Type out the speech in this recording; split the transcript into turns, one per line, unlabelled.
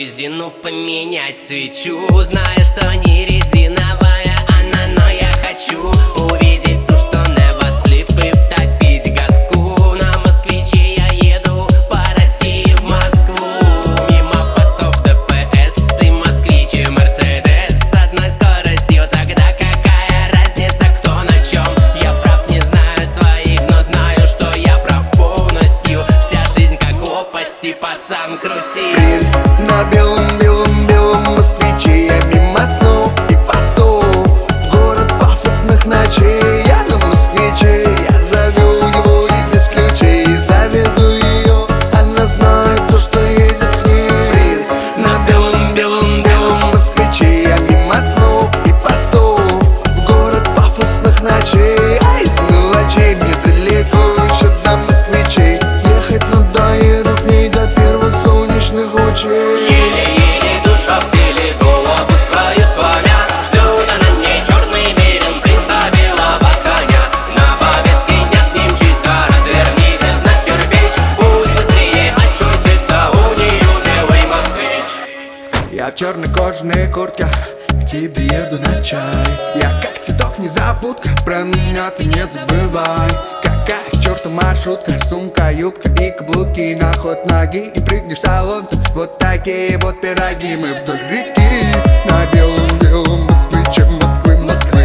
резину поменять свечу, зная, что не резиновая она, но я хочу увидеть ту, что never sleep, и втопить газку. На москвиче я еду по России в Москву, мимо постов ДПС и москвич и Мерседес с одной скоростью. Тогда какая разница, кто на чем? Я прав, не знаю своих, но знаю, что я прав полностью. Вся жизнь как лопасти, пацан, крути.
Принц на белом москвиче, я мимо снов и постов, в город пафосных ночей. Я на москвиче, я завел его и без ключей заведу ее, она знает то, что едет к ней. Принц на белом москвиче, я мимо снов и постов, в город пафосных ночей. А из мелочей мне далеко еще до москвичей, ехать, но доеду к ней до первых солнечных лучей.
Еле-еле душа в теле, голову свою сломя, ждет она мне черный мерин принца белого коня. На повестке дня к ним мчится, развернись, знак кирпич, пусть быстрее очутится у нее белый москвич.
Я в черной кожаной куртке, к тебе еду на чай. Я как цветок незабудка, про меня ты не забывай. Какая к черту маршрутка, сумка, юбка и каблуки, на ход ноги и прыгнешь в салон. Вот такие вот пироги, мы вдоль реки на белом москвиче, Москвы.